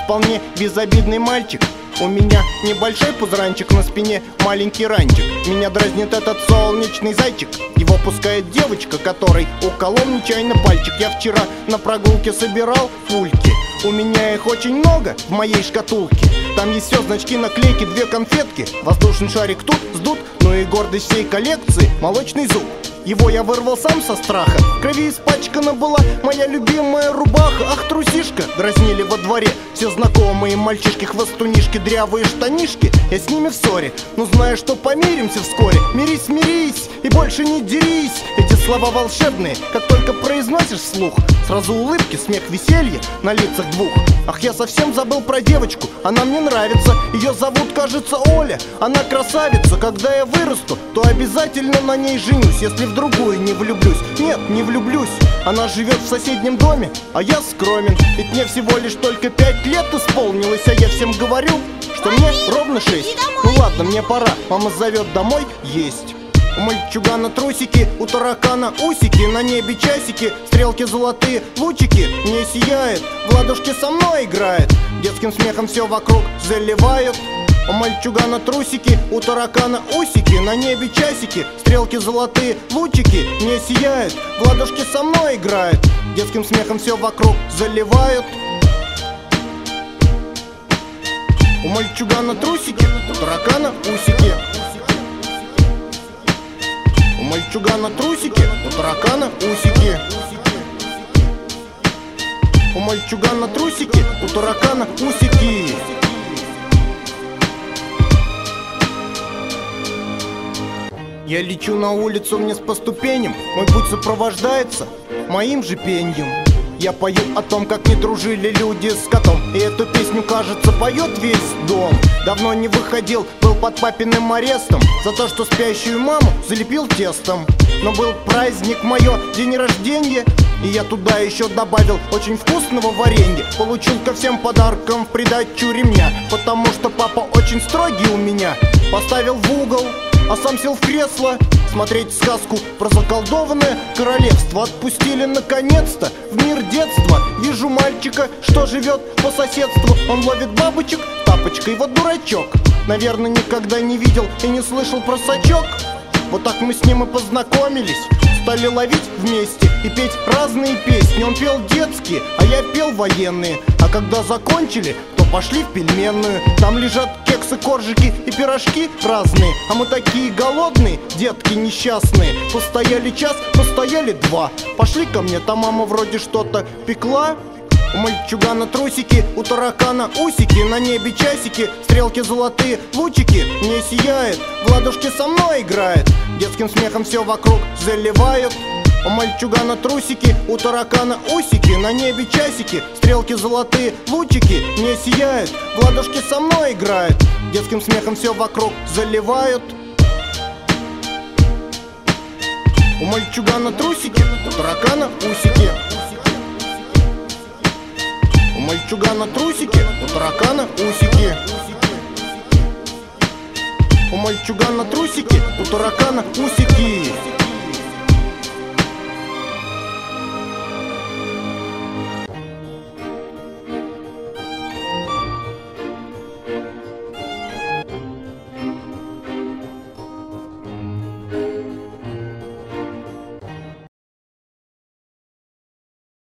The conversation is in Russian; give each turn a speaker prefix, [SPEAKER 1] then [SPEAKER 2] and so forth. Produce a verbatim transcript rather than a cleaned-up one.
[SPEAKER 1] вполне безобидный мальчик. У меня небольшой пузранчик, на спине маленький ранчик. Меня дразнит этот солнечный зайчик. Его пускает девочка, которой уколол нечаянно пальчик. Я вчера на прогулке собирал пульки. У меня их очень много в моей шкатулке. Там есть все, значки, наклейки, две конфетки. Воздушный шарик тут сдут, ну и гордость всей коллекции — молочный зуб. Его я вырвал сам со страха. В крови испачкана была моя любимая рубаха. Ах, трусишка, дразнили во дворе все знакомые мальчишки, хвостунишки, дрявые штанишки. Я с ними в ссоре, но знаю, что помиримся вскоре. Мирись, мирись и больше не дерись. Эти слова волшебные, как только произносишь вслух, сразу улыбки, смех, веселье на лицах двух. Ах, я совсем забыл про девочку, она мне нравится. Ее зовут, кажется, Оля. Она красавица, когда я вырасту, то обязательно на ней женюсь. Если в другую не влюблюсь, нет, не влюблюсь. Она живет в соседнем доме, а я скромен. Ведь мне всего лишь только пять лет исполнилось, а я всем говорю, что мне ровно шесть. Ну ладно, мне пора, мама зовет домой есть. У мальчугана трусики, у таракана усики, на небе часики, стрелки золотые, лучики. Не сияет, в ладошки со мной играет, детским смехом все вокруг заливают. У мальчугана трусики, у таракана усики, на небе часики, стрелки золотые, лучики. Не сияет, в ладошки со мной играет, детским смехом все вокруг заливают. У мальчугана трусики, у таракана усики. У мальчугана трусики, у таракана усики. У мальчугана трусики, у таракана усики. Я лечу на улицу вниз по ступеням, мой путь сопровождается моим же пеньем. Я пою о том, как не дружили люди с котом, и эту песню, кажется, поет весь дом. Давно не выходил, был под папиным арестом за то, что спящую маму залепил тестом. Но был праздник, мое день рождения, и я туда еще добавил очень вкусного варенья. Получил ко всем подаркам в придачу ремня, потому что папа очень строгий у меня. Поставил в угол, а сам сел в кресло смотреть сказку про заколдованное королевство. Отпустили наконец-то в мир детства. Вижу мальчика, что живет по соседству. Он ловит бабочек тапочкой, вот дурачок. Наверное, никогда не видел и не слышал про сачок. Вот так мы с ним и познакомились, стали ловить вместе и петь разные песни. Он пел детские, а я пел военные. А когда закончили, то пошли в пельменную. Там лежат кексы, коржики и пирожки разные. А мы такие голодные, детки несчастные. Постояли час, постояли два. Пошли ко мне, там мама вроде что-то пекла. У мальчугана трусики, у таракана усики, на небе часики, стрелки золотые, лучики. Не сияет, в ладошки со мной играет, детским смехом все вокруг заливают. У мальчугана трусики, у таракана усики, на небе часики, стрелки золотые, лучики. Не сияет, в ладошки со мной играет, детским смехом все вокруг заливают. У мальчугана трусики, у таракана усики. У мальчугана трусики, у таракана усики. У мальчугана трусики, у таракана усики.